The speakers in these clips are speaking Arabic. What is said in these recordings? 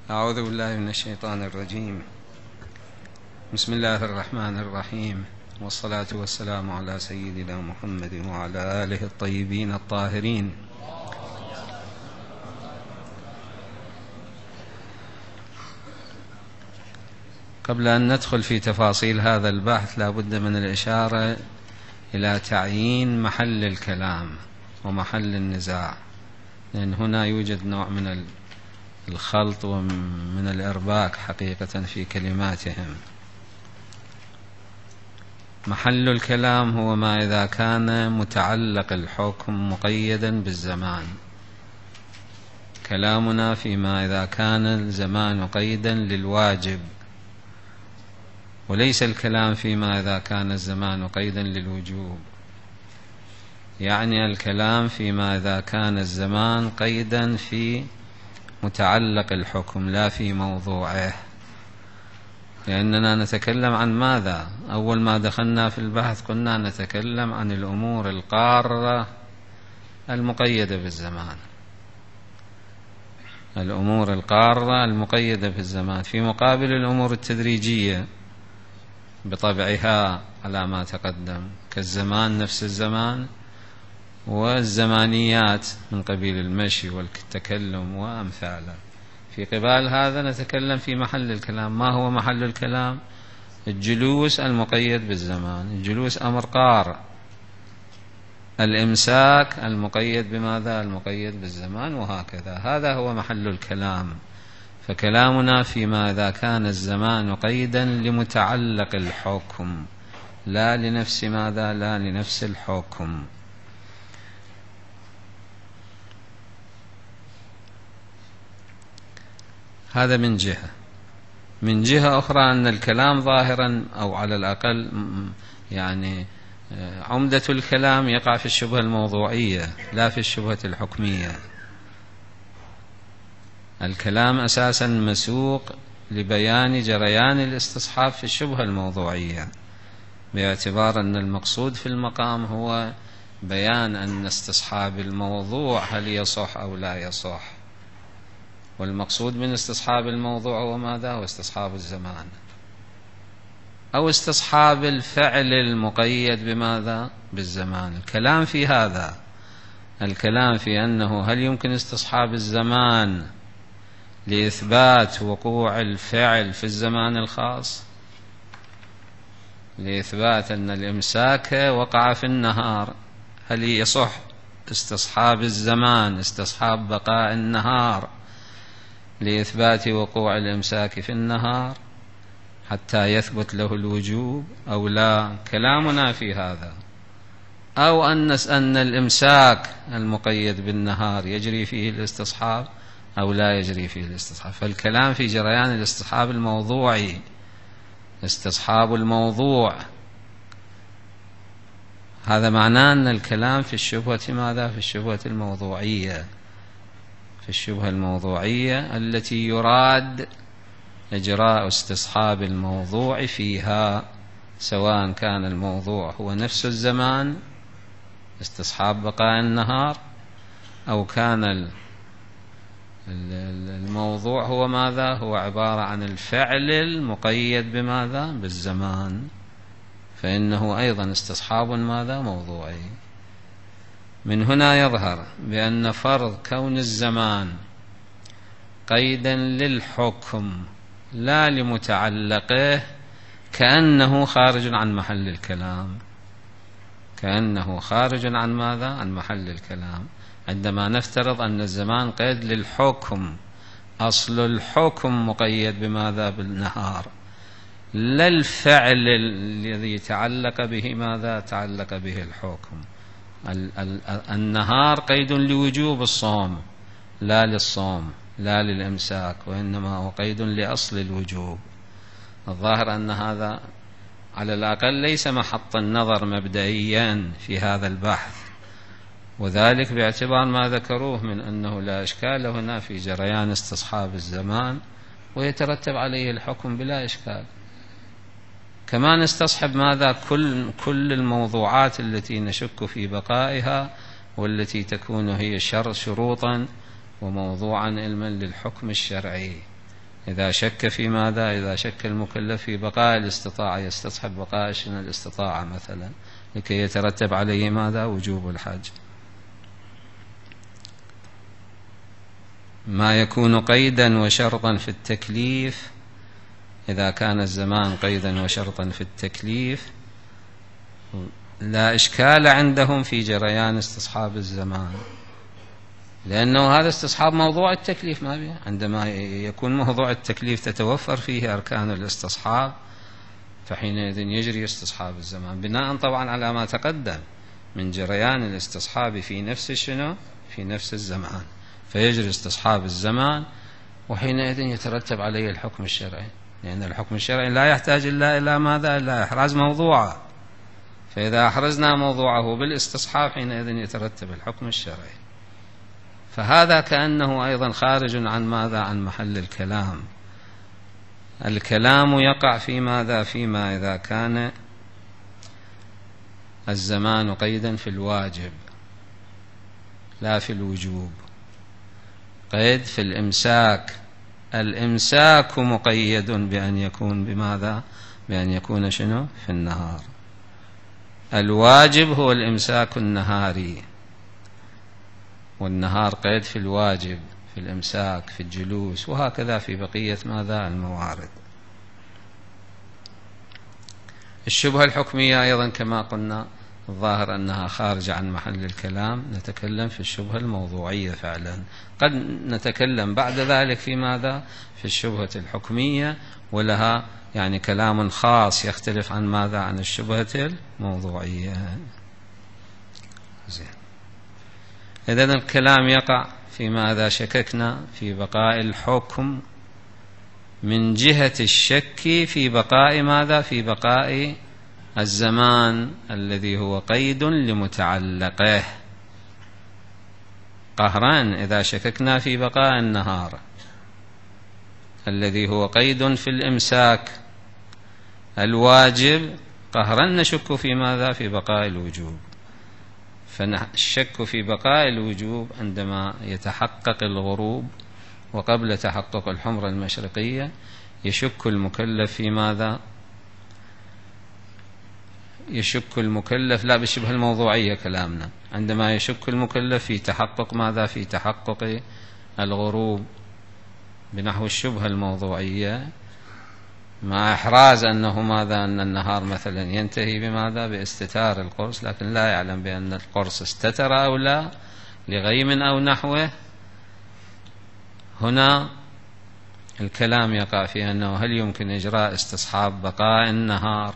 أعوذ بالله من الشيطان الرجيم. بسم الله الرحمن الرحيم، والصلاة والسلام على سيدنا محمد وعلى آله الطيبين الطاهرين. قبل أن ندخل في تفاصيل هذا البحث لا بد من الإشارة إلى تعيين محل الكلام ومحل النزاع، لأن هنا يوجد نوع من الخلط ومن الإرباك حقيقة في كلماتهم. محل الكلام هو ما إذا كان متعلق الحكم مقيدا بالزمان. كلامنا فيما إذا كان الزمان قيدا للواجب، وليس الكلام فيما إذا كان الزمان قيدا للوجوب. يعني الكلام فيما إذا كان الزمان قيدا في متعلق الحكم لا في موضوعه، لأننا نتكلم عن ماذا؟ أول ما دخلنا في البحث كنا نتكلم عن الأمور القارة المقيدة بالزمان، الأمور القارة المقيدة بالزمان في مقابل الأمور التدريجية بطبعها على ما تقدم، كالزمان نفس الزمان، والزمانيات من قبيل المشي والتكلم وأمثاله. في قبال هذا نتكلم في محل الكلام. ما هو محل الكلام؟ الجلوس المقيد بالزمان، الجلوس أمر قار، الإمساك المقيد بماذا؟ المقيد بالزمان، وهكذا. هذا هو محل الكلام. فكلامنا فيما إذا كان الزمان قيدا لمتعلق الحكم لا لنفس ماذا؟ لا لنفس الحكم. هذا من جهة. من جهة أخرى أن الكلام ظاهرا أو على الأقل يعني عمدة الكلام يقع في الشبهة الموضوعية لا في الشبهة الحكمية. الكلام أساسا مسوق لبيان جريان الاستصحاب في الشبهة الموضوعية، باعتبار أن المقصود في المقام هو بيان أن استصحاب الموضوع هل يصح أو لا يصح، والمقصود من استصحاب الموضوع هو ماذا؟ هو استصحاب الزمان أو استصحاب الفعل المقيد بماذا؟ بالزمان. الكلام في هذا، الكلام في أنه هل يمكن استصحاب الزمان لإثبات وقوع الفعل في الزمان الخاص، لإثبات أن الإمساك وقع في النهار، هل يصح استصحاب الزمان استصحاب بقاء النهار لإثبات وقوع الإمساك في النهار حتى يثبت له الوجوب أو لا؟ كلامنا في هذا. أو أن الإمساك المقيد بالنهار يجري فيه الاستصحاب أو لا يجري فيه الاستصحاب. فالكلام في جريان الاستصحاب الموضوعي، استصحاب الموضوع. هذا معناه أن الكلام في الشبهة ماذا؟ في الشبهة الموضوعية، في الشبهة الموضوعية التي يراد إجراء استصحاب الموضوع فيها، سواء كان الموضوع هو نفس الزمان استصحاب بقاء النهار، أو كان الموضوع هو ماذا؟ هو عبارة عن الفعل المقيد بماذا؟ بالزمان، فإنه أيضا استصحاب ماذا؟ موضوعي. من هنا يظهر بأن فرض كون الزمان قيدا للحكم لا لمتعلقه كأنه خارج عن محل الكلام، كأنه خارج عن ماذا؟ عن محل الكلام. عندما نفترض أن الزمان قيد للحكم، أصل الحكم مقيد بماذا؟ بالنهار، لا الفعل الذي تعلق به ماذا؟ تعلق به الحكم. النهار قيد لوجوب الصوم لا للصوم لا للإمساك، وإنما هو قيد لأصل الوجوب. الظاهر أن هذا على الأقل ليس محط النظر مبدئيا في هذا البحث، وذلك باعتبار ما ذكروه من أنه لا إشكال هنا في جريان استصحاب الزمان ويترتب عليه الحكم بلا إشكال. كما نستصحب ماذا؟ كل الموضوعات التي نشك في بقائها والتي تكون هي شروطا وموضوعا علما للحكم الشرعي. إذا شك في ماذا؟ إذا شك المكلف في بقاء الاستطاعة يستصحب بقاء الاستطاعة مثلا لكي يترتب عليه ماذا؟ وجوب الحج. ما يكون قيدا وشرطا في التكليف، إذا كان الزمان قيدا وشرطا في التكليف لا إشكال عندهم في جريان استصحاب الزمان، لأنه هذا استصحاب موضوع التكليف. ما بيه عندما يكون موضوع التكليف تتوفر فيه أركان الاستصحاب فحينئذ يجري استصحاب الزمان بناء طبعا على ما تقدم من جريان الاستصحاب في نفس شنو؟ في نفس الزمان، فيجري استصحاب الزمان وحينئذ يترتب عليه الحكم الشرعي، لأن الحكم الشرعي لا يحتاج إلا إلى ماذا؟ إلا إحراز موضوعه، فإذا أحرزنا موضوعه بالاستصحاب حينئذ يترتب الحكم الشرعي. فهذا كأنه أيضا خارج عن ماذا؟ عن محل الكلام. الكلام يقع في ماذا؟ فيما إذا كان الزمان قيدا في الواجب لا في الوجوب. قيد في الإمساك، الإمساك مقيد بأن يكون بماذا؟ بأن يكون شنو؟ في النهار. الواجب هو الإمساك النهاري، والنهار قيد في الواجب، في الإمساك، في الجلوس، وهكذا في بقية ماذا؟ الموارد. الشبهة الحكمية أيضا كما قلنا الظاهر أنها خارجة عن محل الكلام، نتكلم في الشبهة الموضوعية فعلا، قد نتكلم بعد ذلك في ماذا؟ في الشبهة الحكمية، ولها يعني كلام خاص يختلف عن ماذا؟ عن الشبهة الموضوعية. زين. إذن الكلام يقع في ماذا؟ شككنا في بقاء الحكم من جهة الشك في بقاء ماذا؟ في بقاء الزمان الذي هو قيد لمتعلقه قهرا. إذا شككنا في بقاء النهار الذي هو قيد في الإمساك الواجب قهرا نشك في ماذا؟ في بقاء الوجوب. فالشك في بقاء الوجوب عندما يتحقق الغروب وقبل تحقق الحمرة المشرقية يشك المكلف في ماذا؟ يشك المكلف لا بالشبه الموضوعية كلامنا، عندما يشك المكلف في تحقق ماذا؟ في تحقق الغروب بنحو الشبهة الموضوعية، مع إحراز أنه ماذا؟ أن النهار مثلا ينتهي بماذا؟ باستتار القرص، لكن لا يعلم بأن القرص استتر أو لا لغيم أو نحوه. هنا الكلام يقع في أنه هل يمكن إجراء استصحاب بقاء النهار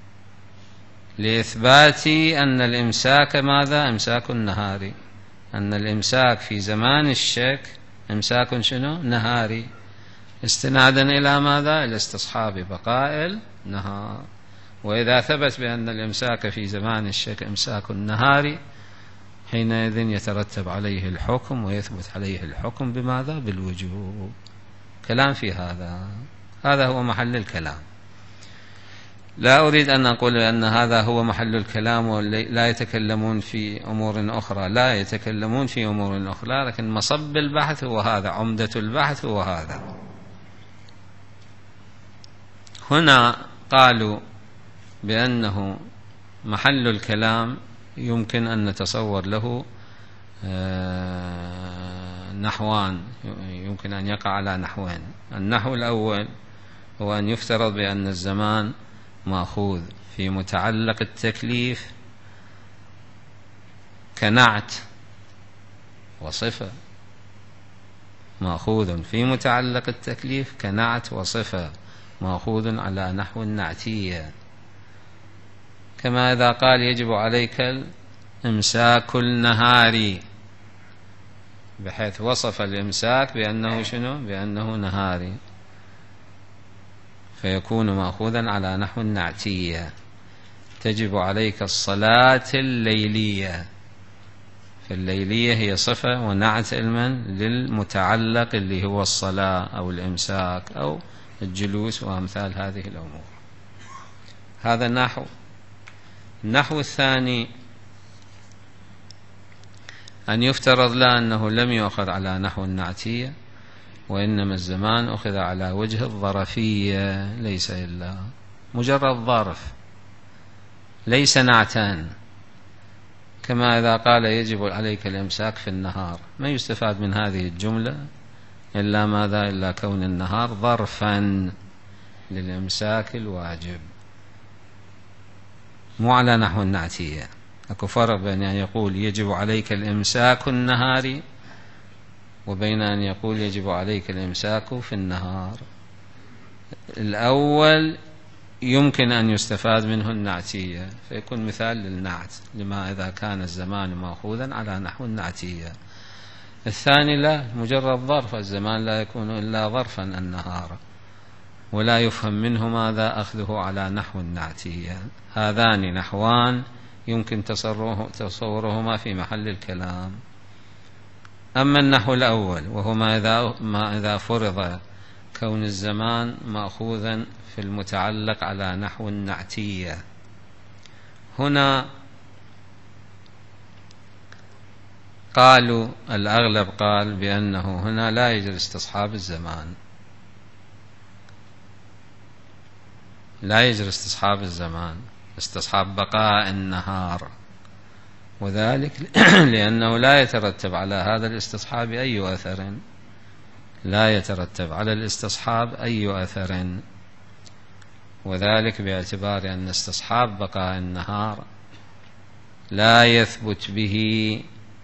لإثبات أن الإمساك ماذا؟ إمساك نهاري، أن الإمساك في زمان الشك إمساك شنو؟ نهاري، استنادا إلى ماذا؟ إلى استصحاب بقاء النهار. وإذا ثبت بأن الإمساك في زمان الشك إمساك نهاري حينئذ يترتب عليه الحكم ويثبت عليه الحكم بماذا؟ بالوجوب. كلام في هذا، هذا هو محل الكلام. لا أريد أن أقول أن هذا هو محل الكلام ولا يتكلمون في أمور أخرى، لا يتكلمون في أمور أخرى، لكن مصب البحث هو هذا، عمدة البحث هو هذا. هنا قالوا بأنه محل الكلام يمكن أن نتصور له نحوان، يمكن أن يقع على نحوين. النحو الأول هو أن يفترض بأن الزمان مأخوذ في متعلق التكليف كنعت وصفة، مأخوذ في متعلق التكليف كنعت وصفة، مأخوذ على نحو النعتية، كما إذا قال يجب عليك الإمساك النهاري، بحيث وصف الإمساك بأنه شنو؟ بأنه نهاري، فيكون مأخوذا على نحو النعتية. تجب عليك الصلاة الليلية، فالليلية هي صفة ونعت المن للمتعلق اللي هو الصلاة أو الإمساك أو الجلوس وأمثال هذه الأمور. هذا النحو. النحو الثاني أن يفترض لا أنه لم يؤخذ على نحو النعتية، وإنما الزمان أخذ على وجه الظرفية، ليس إلا مجرد ظرف، ليس نعتان. كما إذا قال يجب عليك الإمساك في النهار، ما يستفاد من هذه الجملة إلا ماذا؟ إلا كون النهار ظرفا للإمساك الواجب، مو على نحو النعتية. أكو فرق بين أن يقول يجب عليك الإمساك النهاري وبين أن يقول يجب عليك الإمساك في النهار. الأول يمكن أن يستفاد منه النعتية فيكون مثال للنعت، لما إذا كان الزمان مأخوذا على نحو النعتية. الثاني لا، مجرد ظرف، الزمان لا يكون إلا ظرفا النهار، ولا يفهم منه ماذا؟ أخذه على نحو النعتية. هذان نحوان يمكن تصورهما في محل الكلام. أما النحو الأول وهو ما إذا فرض كون الزمان مأخوذا في المتعلق على نحو النعتية، هنا قالوا الأغلب قال بأنه هنا لا يجري استصحاب الزمان، لا يجري استصحاب الزمان، استصحاب بقاء النهار، وذلك لأنه لا يترتب على هذا الاستصحاب أي أثر، لا يترتب على الاستصحاب أي أثر، وذلك باعتبار أن استصحاب بقاء النهار لا يثبت به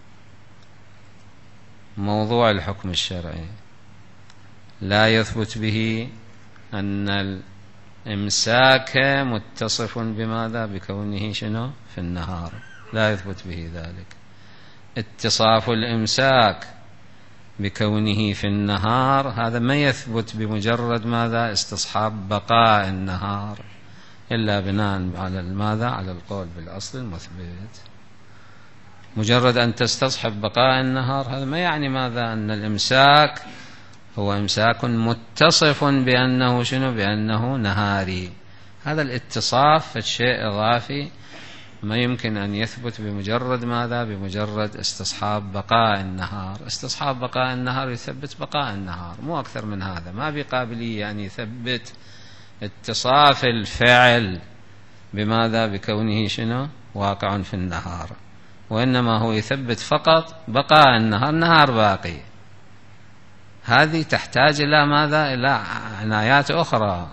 موضوع الحكم الشرعي، لا يثبت به أن الإمساك متصف بماذا؟ بكونه شنو؟ في النهار، لا يثبت به ذلك. اتصاف الإمساك بكونه في النهار هذا ما يثبت بمجرد ماذا؟ استصحاب بقاء النهار، إلا بناء على ماذا؟ على القول بالأصل المثبت. مجرد أن تستصحب بقاء النهار هذا ما يعني ماذا؟ أن الإمساك هو إمساك متصف بأنه شنو؟ بأنه نهاري. هذا الاتصاف الشيء إضافي ما يمكن أن يثبت بمجرد ماذا؟ بمجرد استصحاب بقاء النهار. استصحاب بقاء النهار يثبت بقاء النهار، مو أكثر من هذا. ما بقابلية أن يثبت اتصاف الفعل بماذا؟ بكونه شنو؟ واقع في النهار، وإنما هو يثبت فقط بقاء النهار، نهار باقي. هذه تحتاج إلى ماذا؟ إلى عنايات أخرى،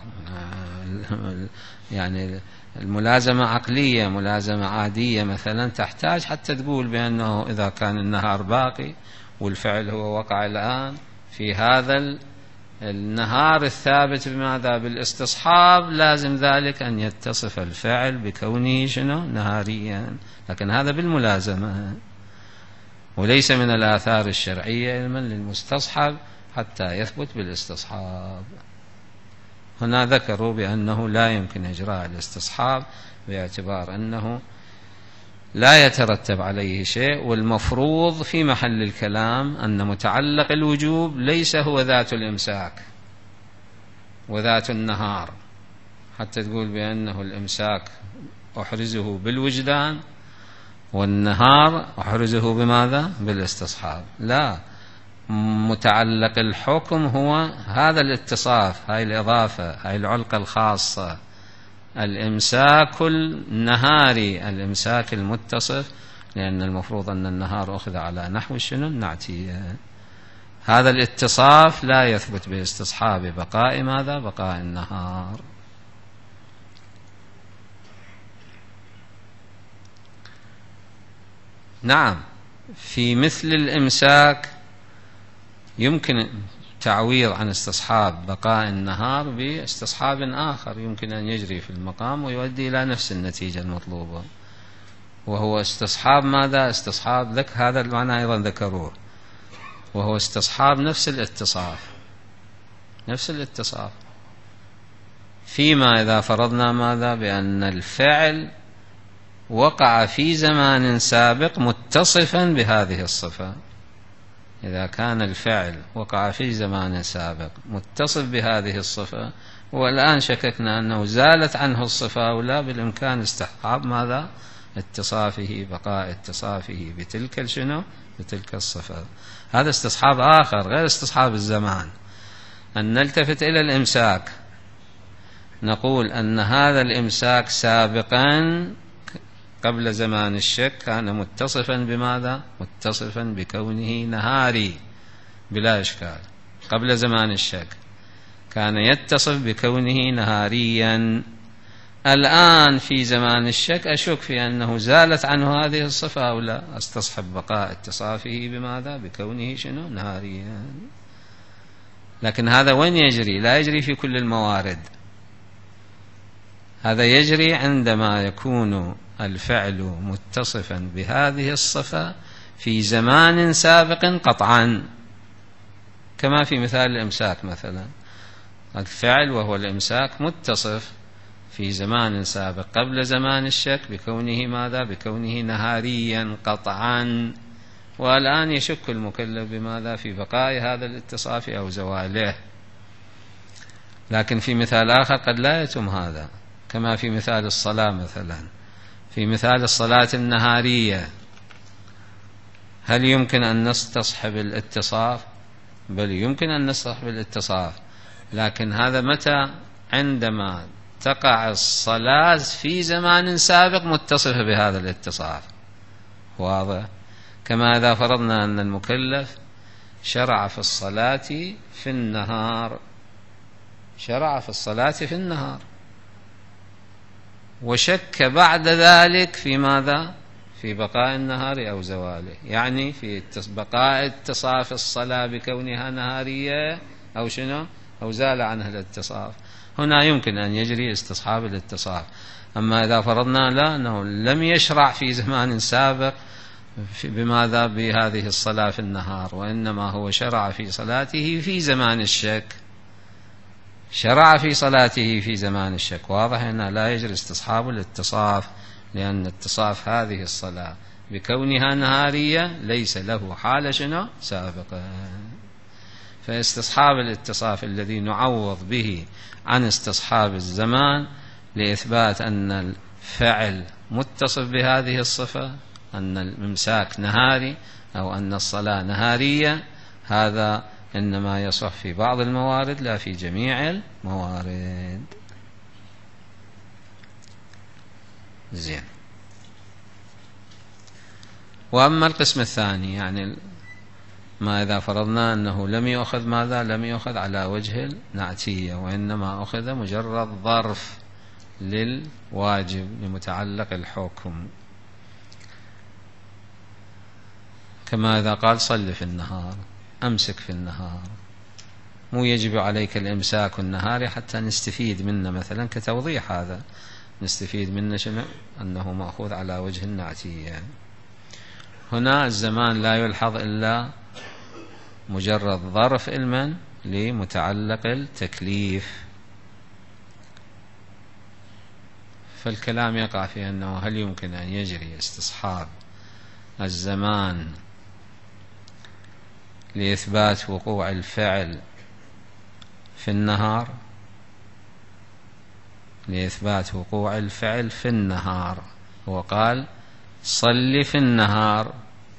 يعني الملازمة عقلية، ملازمة عادية مثلا تحتاج حتى تقول بأنه إذا كان النهار باقي والفعل هو وقع الآن في هذا النهار الثابت بماذا؟ بالاستصحاب، لازم ذلك أن يتصف الفعل بكونه شنو؟ نهاريا. لكن هذا بالملازمة وليس من الآثار الشرعية علما للمستصحب حتى يثبت بالاستصحاب. هنا ذكروا بأنه لا يمكن إجراء الاستصحاب باعتبار أنه لا يترتب عليه شيء، والمفروض في محل الكلام أن متعلق الوجوب ليس هو ذات الإمساك وذات النهار حتى تقول بأنه الإمساك أحرزه بالوجدان والنهار أحرزه بماذا؟ بالاستصحاب. لا، متعلق الحكم هو هذا الاتصاف، هاي الإضافة، هاي العلقة الخاصة، الإمساك النهاري، الإمساك المتصف، لأن المفروض أن النهار أخذ على نحو شنو؟ النعتية. هذا الاتصاف لا يثبت باستصحاب بقاء ماذا؟ بقاء النهار. نعم، في مثل الإمساك يمكن تعويض عن استصحاب بقاء النهار باستصحاب آخر يمكن أن يجري في المقام ويؤدي إلى نفس النتيجة المطلوبة، وهو استصحاب ماذا؟ استصحاب لك، هذا المعنى أيضا ذكروه، وهو استصحاب نفس الاتصاف، نفس الاتصاف، فيما إذا فرضنا ماذا؟ بأن الفعل وقع في زمان سابق متصفا بهذه الصفة. إذا كان الفعل وقع في زمان سابق متصف بهذه الصفة والآن شككنا أنه زالت عنه الصفة أو لا، بالإمكان استصحاب ماذا؟ اتصافه، بقاء اتصافه بتلك شنو؟ بتلك الصفة. هذا استصحاب آخر غير استصحاب الزمان. أن نلتفت إلى الإمساك، نقول أن هذا الإمساك سابقا قبل زمان الشك كان متصفا بماذا؟ متصفا بكونه نهاري بلا إشكال. قبل زمان الشك كان يتصف بكونه نهاريا. الآن في زمان الشك أشك في أنه زالت عنه هذه الصفة أو لا، استصحب بقاء اتصافه بماذا؟ بكونه شنو؟ نهاريا. لكن هذا وين يجري؟ لا يجري في كل الموارد، هذا يجري عندما يكون الفعل متصفا بهذه الصفة في زمان سابق قطعا، كما في مثال الإمساك مثلا، الفعل وهو الإمساك متصف في زمان سابق قبل زمان الشك بكونه ماذا؟ بكونه نهاريا قطعا، والآن يشك المكلف بماذا؟ في بقاء هذا الاتصاف أو زواله. لكن في مثال آخر قد لا يتم هذا، كما في مثال الصلاة مثلا. في مثال الصلاة النهارية هل يمكن أن نستصحب الاتصاف؟ بل يمكن أن نستصحب الاتصاف، لكن هذا متى؟ عندما تقع الصلاة في زمان سابق متصفة بهذا الاتصاف. واضح؟ كما إذا فرضنا أن المكلف شرع في الصلاة في النهار، شرع في الصلاة في النهار وشك بعد ذلك في ماذا؟ في بقاء النهار أو زواله، يعني في بقاء اتصاف الصلاة بكونها نهارية أو شنو؟ أو زال عنها الاتصاف. هنا يمكن أن يجري استصحاب الاتصاف. أما إذا فرضنا لا، أنه لم يشرع في زمان سابق بماذا؟ بهذه الصلاة في النهار، وإنما هو شرع في صلاته في زمان الشك، شرع في صلاته في زمان الشك. واضح أنه لا يجري استصحاب الاتصاف، لأن اتصاف هذه الصلاة بكونها نهارية ليس له حالة شنو؟ سابقة. فاستصحاب الاتصاف الذي نعوض به عن استصحاب الزمان لإثبات أن الفعل متصف بهذه الصفة، أن الإمساك نهاري أو أن الصلاة نهارية، هذا إنما يصح في بعض الموارد لا في جميع الموارد. زين. وأما القسم الثاني، يعني ما إذا فرضنا أنه لم يؤخذ ماذا؟ لم يؤخذ على وجه النعتية، وإنما أخذ مجرد ظرف للواجب لمتعلق الحكم، كما إذا قال صل في النهار، أمسك في النهار، مو يجب عليك الإمساك النهار حتى نستفيد منه مثلا كتوضيح، هذا نستفيد منه شنو؟ أنه مأخوذ على وجه النعتية. هنا الزمان لا يلحظ إلا مجرد ظرف علما لمتعلق التكليف، فالكلام يقع في أنه هل يمكن أن يجري استصحاب الزمان لإثبات وقوع الفعل في النهار، لإثبات وقوع الفعل في النهار. هو قال صل في النهار،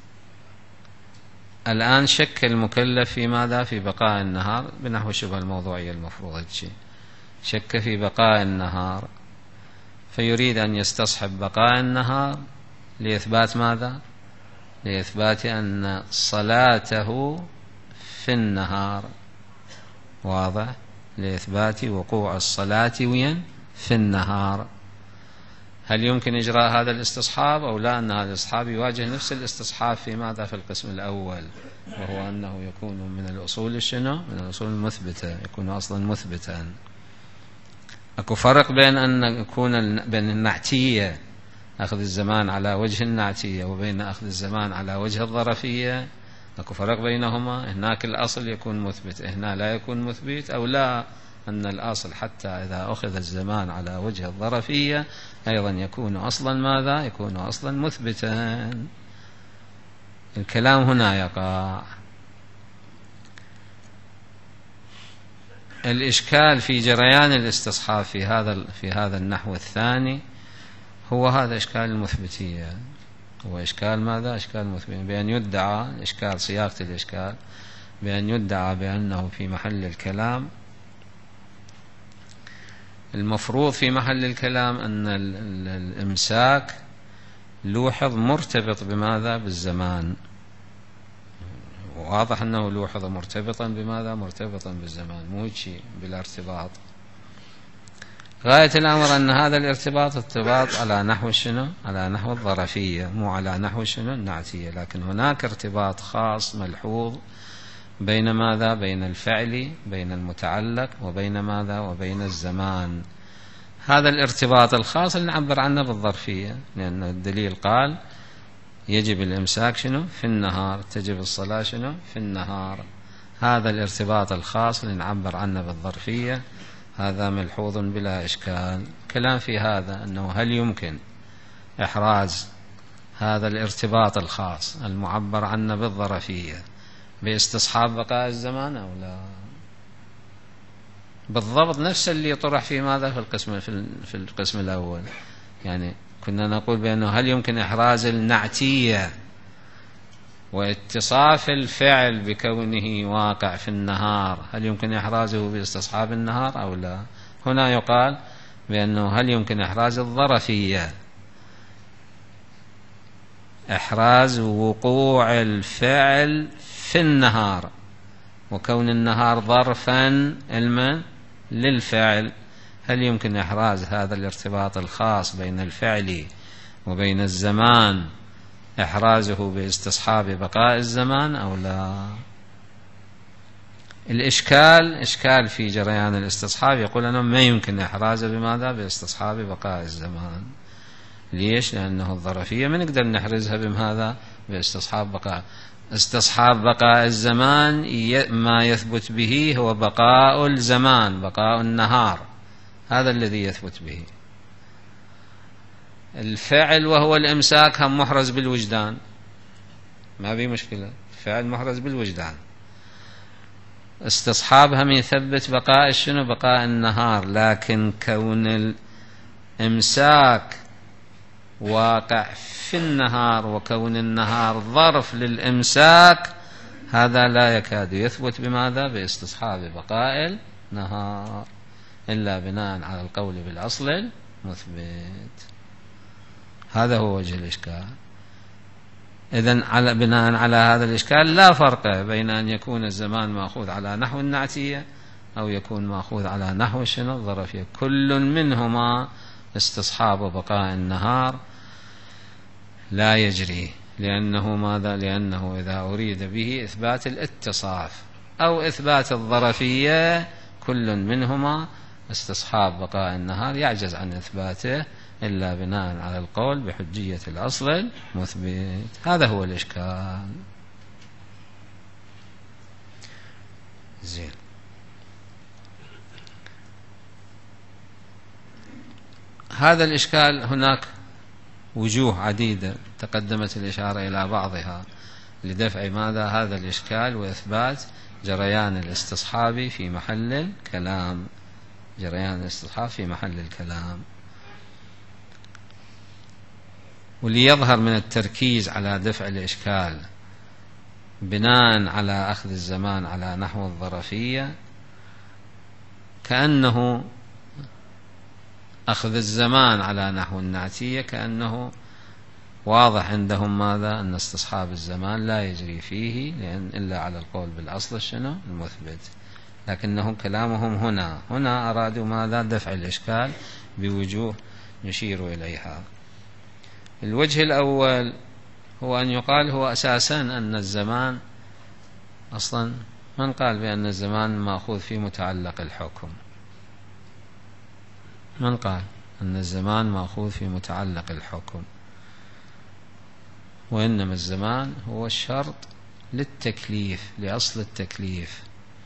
الآن شك المكلف في ماذا؟ في بقاء النهار، بنحو شبه الموضوعية المفروض شيء، شك في بقاء النهار، فيريد أن يستصحب بقاء النهار لإثبات ماذا؟ لإثبات أن صلاته في النهار. واضح؟ لإثبات وقوع الصلاة وين؟ في النهار. هل يمكن إجراء هذا الاستصحاب أو لا؟ أن هذا الاستصحاب يواجه نفس الاستصحاب في ماذا؟ في القسم الأول، وهو أنه يكون من الأصول الشنو؟ من الأصول المثبتة، يكون أصلا مثبتا. أكو فرق بين أن يكون بين النعتية أخذ الزمان على وجه النعتية وبين أخذ الزمان على وجه الظرفية، أكو فرق بينهما. هناك الأصل يكون مثبت، هنا لا يكون مثبت، أو لا، أن الأصل حتى إذا أخذ الزمان على وجه الظرفية أيضا يكون أصلا ماذا؟ يكون أصلا مثبتا. الكلام هنا يقع. الإشكال في جريان الاستصحاب في هذا النحو الثاني هو هذا إشكال المثبتية، هو إشكال ماذا؟ إشكال مثبتية، بأن يدعى إشكال صياغة الإشكال بأن يدعى بأنه في محل الكلام. المفروض في محل الكلام أن الإمساك لوحظ مرتبط بماذا؟ بالزمان. واضح أنه لوحظ مرتبطا بماذا؟ مرتبطا بالزمان، مو شيء بالارتباط. غاية الأمر أن هذا الارتباط ارتباط على نحو شنو؟ على نحو الظرفية، مو على نحو شنو؟ النعتية. لكن هناك ارتباط خاص ملحوظ بين ماذا؟ بين الفعل، بين المتعلق، وبين ماذا؟ وبين الزمان. هذا الارتباط الخاص اللي نعبر عنه بالظرفية، لأن الدليل قال يجب الإمساك شنو؟ في النهار، تجب الصلاة شنو؟ في النهار. هذا الارتباط الخاص اللي نعبر عنه بالظرفية، هذا ملحوظ بلا إشكال. كلام في هذا أنه هل يمكن إحراز هذا الارتباط الخاص المعبر عنه بالظرفية باستصحاب بقاء الزمان أو لا؟ بالضبط نفس اللي طرح في ماذا؟ في القسم الأول. يعني كنا نقول بأنه هل يمكن إحراز النعتية واتصاف الفعل بكونه واقع في النهار، هل يمكن إحرازه باستصحاب النهار أو لا؟ هنا يقال بأنه هل يمكن إحراز الظرفية، إحراز وقوع الفعل في النهار، وكون النهار ظرفا للفعل. هل يمكن إحراز هذا الارتباط الخاص بين الفعل وبين الزمان، إحرازه باستصحاب بقاء الزمان أو لا؟ الإشكال إشكال في جريان الاستصحاب، يقول أنه ما يمكن إحرازه بماذا؟ باستصحاب بقاء الزمان. ليش؟ لأنه الظرفية ما نقدر نحرزها بماذا؟ باستصحاب بقاء. استصحاب بقاء الزمان ما يثبت به هو بقاء الزمان، بقاء النهار، هذا الذي يثبت به. الفعل وهو الإمساك هم محرز بالوجدان، ما في مشكلة، الفعل محرز بالوجدان. استصحابها من يثبت بقاء شنو؟ بقاء النهار. لكن كون الإمساك واقع في النهار وكون النهار ظرف للإمساك، هذا لا يكاد يثبت بماذا؟ باستصحاب بقاء النهار، إلا بناء على القول بالأصل المثبت. هذا هو وجه الإشكال. إذن بناء على هذا الإشكال لا فرق بين أن يكون الزمان مأخوذ على نحو النعتية أو يكون مأخوذ على نحو شنو؟ الظرفية. كل منهما استصحاب بقاء النهار لا يجري، لأنه ماذا؟ لأنه إذا أريد به إثبات الاتصاف أو إثبات الظرفية، كل منهما استصحاب بقاء النهار يعجز عن إثباته إلا بناء على القول بحجية الأصل المثبت. هذا هو الإشكال. زين. هذا الإشكال هناك وجوه عديدة تقدمت الإشارة إلى بعضها لدفع ماذا؟ هذا الإشكال وإثبات جريان الاستصحاب في محل الكلام. جريان الاستصحاب في محل الكلام. وليظهر من التركيز على دفع الإشكال بناء على أخذ الزمان على نحو الظرفية، كأنه أخذ الزمان على نحو النعتية كأنه واضح عندهم ماذا؟ أن استصحاب الزمان لا يجري فيه لأن إلا على القول بالأصل شنو؟ المثبت. لكنهم كلامهم هنا أرادوا ماذا؟ دفع الإشكال بوجوه نشير إليها. الوجه الأول هو أن يقال هو أساسا أن الزمان أصلا من قال بأن الزمان مأخوذ في متعلق الحكم؟ من قال أن الزمان مأخوذ في متعلق الحكم؟ وإنما الزمان هو الشرط للتكليف، لأصل التكليف.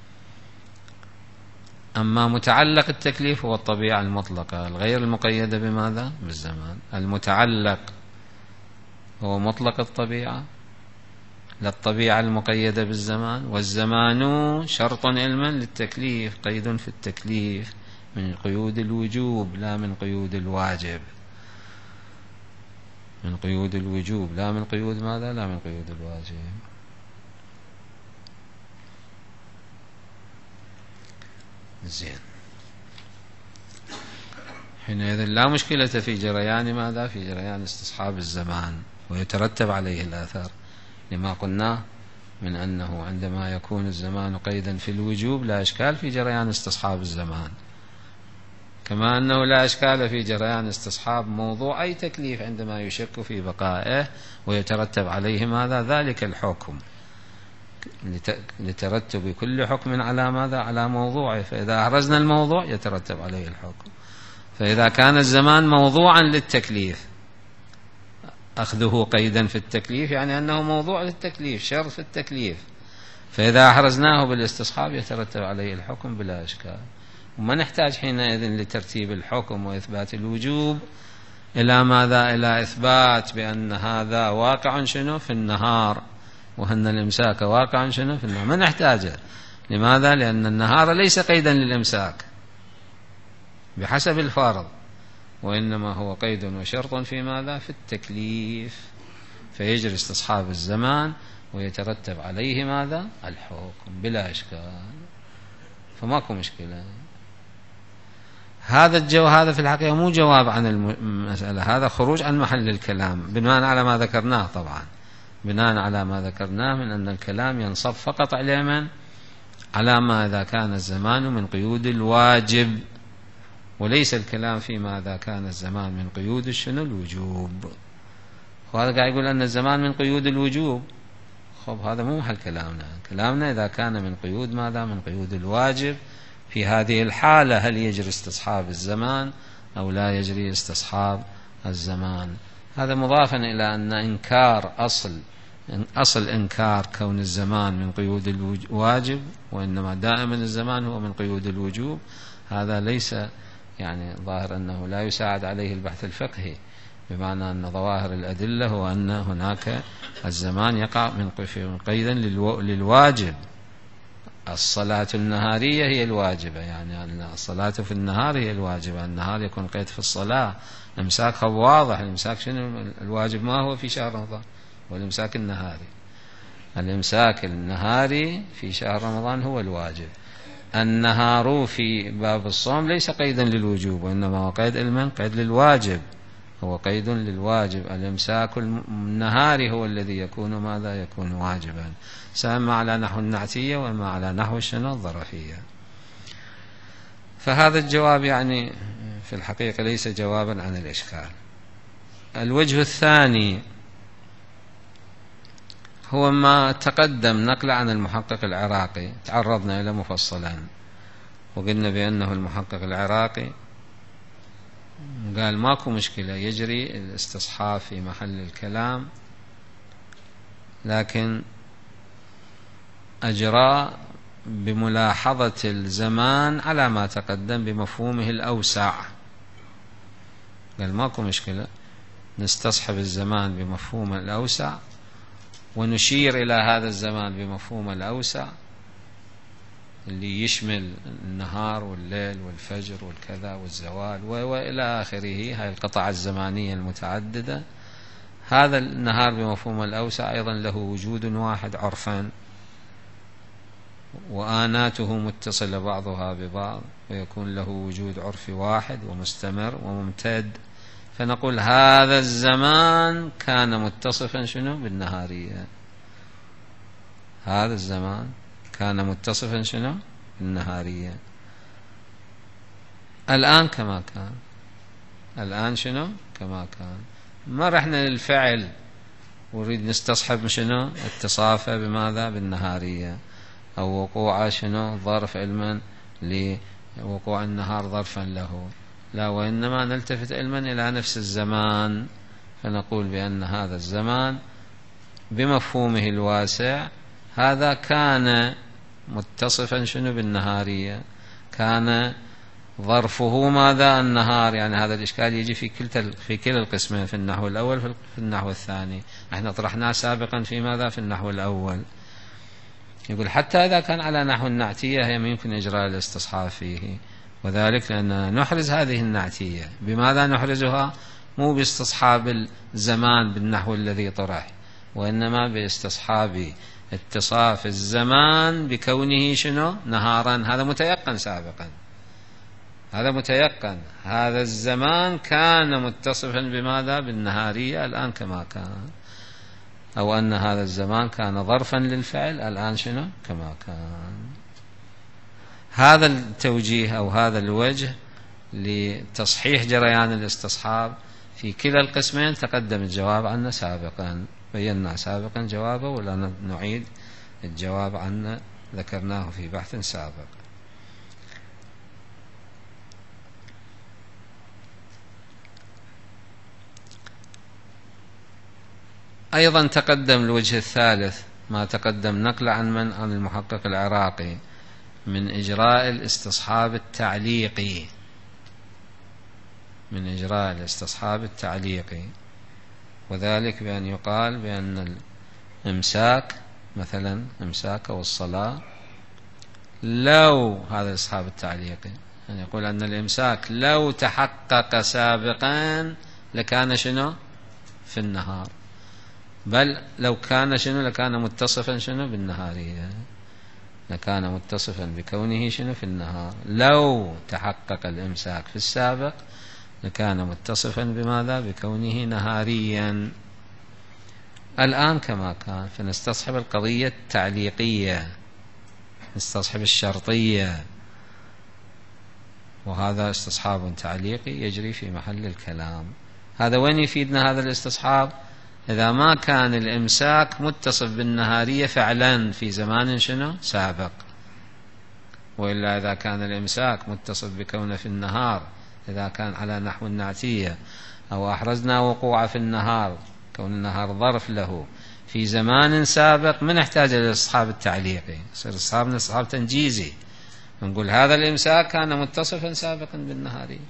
أما متعلق التكليف هو الطبيعة المطلقة الغير المقيدة بماذا؟ بالزمان. المتعلق هو مطلق الطبيعة، لا الطبيعة المقيدة بالزمان. والزمان شرط علما للتكليف، قيد في التكليف من قيود الوجوب لا من قيود الواجب، من قيود الوجوب لا من قيود ماذا؟ لا من قيود الواجب. زين. حينئذ لا مشكلة في جريان ماذا؟ في جريان استصحاب الزمان، ويترتب عليه الآثار لما قلناه من أنه عندما يكون الزمان قيدا في الوجوب لا إشكال في جريان استصحاب الزمان، كما أنه لا إشكال في جريان استصحاب موضوع أي تكليف عندما يشك في بقائه ويترتب عليه ماذا؟ ذلك الحكم، لترتب كل حكم على ماذا؟ على موضوعه، فإذا أحرزنا الموضوع يترتب عليه الحكم. فإذا كان الزمان موضوعا للتكليف، أخذه قيدا في التكليف يعني أنه موضوع للتكليف، شرط في التكليف، فإذا أحرزناه بالاستصحاب يترتب عليه الحكم بلا إشكال. وما نحتاج حينئذ لترتيب الحكم وإثبات الوجوب إلى ماذا؟ إلى إثبات بأن هذا واقع شنو؟ في النهار، وأن الإمساك واقع شنو؟ في النهار، ما نحتاجه. لماذا؟ لأن النهار ليس قيدا للإمساك بحسب الفارض، وإنما هو قيد وشرط في ماذا؟ في التكليف، فيجري استصحاب الزمان ويترتب عليه ماذا؟ الحكم بلا إشكال، فماكو مشكلة. هذا في الحقيقة مو جواب عن المسألة، هذا خروج عن محل الكلام بناء على ما ذكرناه، طبعا بناء على ما ذكرناه من أن الكلام ينصب فقط على من؟ على ما إذا كان الزمان من قيود الواجب، وليس الكلام فيما إذا كان الزمان من قيود شنو؟ الوجوب. وهذا قاعد يقول أن الزمان من قيود الوجوب، خب هذا مو محل كلامنا. كلامنا إذا كان من قيود ماذا؟ من قيود الواجب، في هذه الحالة هل يجري استصحاب الزمان أو لا يجري استصحاب الزمان؟ هذا مضافا إلى أن إنكار أصل إنكار كون الزمان من قيود الواجب، وإنما دائما الزمان هو من قيود الوجوب، هذا ليس يعني ظاهر أنه لا يساعد عليه البحث الفقهي، بمعنى أن ظواهر الأدلة هو أن هناك الزمان يقع من قيدا للواجب. الصلاة النهارية هي الواجبة، يعني الصلاة في النهار هي الواجبة، النهار يكون قيد في الصلاة. الإمساك هو واضح، الإمساك شنو الواجب؟ ما هو في شهر رمضان؟ هو الإمساك النهاري. الإمساك النهاري في شهر رمضان هو الواجب. النهار في باب الصوم ليس قيدا للوجوب، وإنما هو قيد المن؟ قيد للواجب، هو قيد للواجب. الإمساك النهاري هو الذي يكون ماذا؟ يكون واجبا، سواء على نحو النعتية وإما على نحو شنو؟ الظرفية. فهذا الجواب يعني في الحقيقة ليس جوابا عن الإشكال. الوجه الثاني هو ما تقدم نقل عن المحقق العراقي، تعرضنا إلى مفصلا وقلنا بأنه المحقق العراقي قال ماكو مشكلة يجري الاستصحاب في محل الكلام، لكن أجرى بملاحظة الزمان على ما تقدم بمفهومه الأوسع. قال ماكو مشكلة نستصحب الزمان بمفهوم الأوسع، ونشير إلى هذا الزمان بمفهوم الأوسع اللي يشمل النهار والليل والفجر والكذا والزوال وإلى آخره، هاي القطع الزمانية المتعددة. هذا النهار بمفهوم الأوسع أيضا له وجود واحد عرفا، وآناته متصلة بعضها ببعض، ويكون له وجود عرفي واحد ومستمر وممتد. فنقول هذا الزمان كان متصفا شنو؟ بالنهارية. هذا الزمان كان متصفا شنو؟ بالنهارية. الآن كما كان، الآن شنو؟ كما كان. ما رحنا للفعل ونريد نستصحب شنو؟ اتصافه بماذا؟ بالنهارية، أو وقوع شنو؟ ظرف علما لوقوع النهار ظرفا له، لا، وإنما نلتفت علما إلى نفس الزمان، فنقول بأن هذا الزمان بمفهومه الواسع هذا كان متصفا شنو؟ بالنهارية، كان ظرفه ماذا؟ النهار. يعني هذا الإشكال يجي في كلا القسمين، في النحو الأول في النحو الثاني. احنا طرحناه سابقا في ماذا؟ في النحو الأول. يقول حتى إذا كان على نحو النعتية هي يمكن إجراء الاستصحاب فيه، وذلك لأننا نحرز هذه النعتية. بماذا نحرزها؟ مو باستصحاب الزمان بالنحو الذي طرح، وإنما باستصحاب اتصاف الزمان بكونه شنو؟ نهارا. هذا متيقن سابقا، هذا متيقن. هذا الزمان كان متصفا بماذا؟ بالنهارية الآن كما كان، أو أن هذا الزمان كان ظرفا للفعل الآن شنو؟ كما كان. هذا التوجيه أو هذا الوجه لتصحيح جريان الاستصحاب في كلا القسمين تقدم الجواب عنه سابقا، بينا سابقا جوابه، ولا نعيد الجواب عنه، ذكرناه في بحث سابق. أيضا تقدم الوجه الثالث ما تقدم نقل عن من؟ عن المحقق العراقي من إجراء الاستصحاب التعليقي، من إجراء الاستصحاب التعليقي، وذلك بأن يقال بأن الإمساك مثلا إمساك والصلاة لو هذا الاستصحاب التعليقي، يعني يقول أن الإمساك لو تحقق سابقا لكان شنو؟ في النهار، بل لو كان شنو؟ لكان متصفا شنو؟ بالنهارية، لكان متصفا بكونه شنو؟ في النهار. لو تحقق الإمساك في السابق لكان متصفا بماذا؟ بكونه نهاريا. الآن كما كان، فنستصحب القضية التعليقية، نستصحب الشرطية، وهذا استصحاب تعليقي يجري في محل الكلام. هذا وين يفيدنا هذا الاستصحاب؟ إذا ما كان الإمساك متصف بالنهارية فعلا في زمان شنو؟ سابق، وإلا إذا كان الإمساك متصف بكونه في النهار، إذا كان على نحو النعتية، أو أحرزنا وقوع في النهار كون النهار ظرف له في زمان سابق، ما نحتاج إلى الاستصحاب التعليقي، يصير استصحابنا استصحاب تنجيزي، نقول هذا الإمساك كان متصفا سابقا بالنهارية،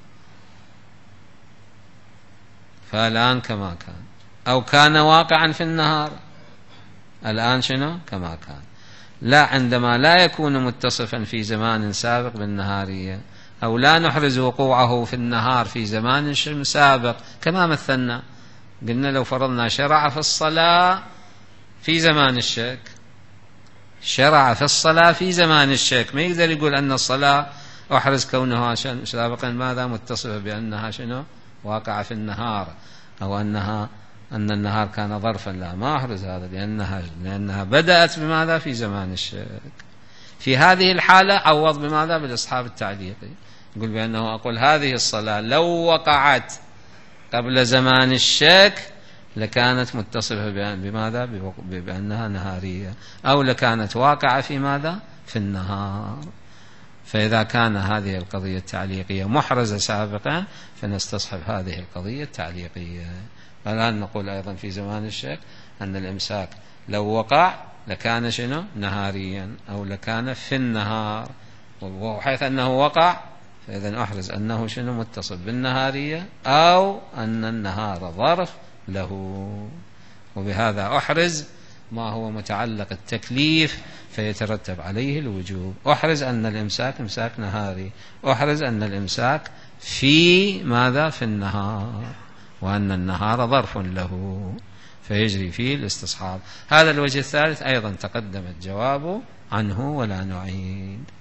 فالآن كما كان، أو كان واقعا في النهار الآن شنو؟ كما كان. لا، عندما لا يكون متصفا في زمان سابق بالنهارية، أو لا نحرز وقوعه في النهار في زمان سابق، كما مثلنا قلنا لو فرضنا شرع في الصلاة في زمان الشك، شرع في الصلاة في زمان الشك، ما يقدر يقول أن الصلاة أحرز كونها سابقا ماذا؟ متصفة بأنها شنو؟ واقع في النهار، أو أن النهار كان ظرفا، لا، ما أحرز هذا لأنها بدأت بماذا؟ في زمان الشك. في هذه الحالة عوض بماذا؟ بالاستصحاب التعليقي، يقول بأنه أقول هذه الصلاة لو وقعت قبل زمان الشك لكانت متصفة بماذا؟ بأنها نهارية، أو لكانت واقعة في ماذا؟ في النهار. فإذا كان هذه القضية التعليقية محرزة سابقا فنستصحب هذه القضية التعليقية. الآن نقول أيضا في زمان الشك أن الإمساك لو وقع لكان شنو؟ نهاريا، أو لكان في النهار، وحيث أنه وقع فإذا أحرز أنه شنو؟ متصل بالنهارية، أو أن النهار ظرف له، وبهذا أحرز ما هو متعلق التكليف فيترتب عليه الوجوب. أحرز أن الإمساك إمساك نهاري، أحرز أن الإمساك في ماذا؟ في النهار، وأن النهار ظرف له فيجري فيه الاستصحاب. هذا الوجه الثالث أيضا تقدم الجواب عنه ولا نعيد.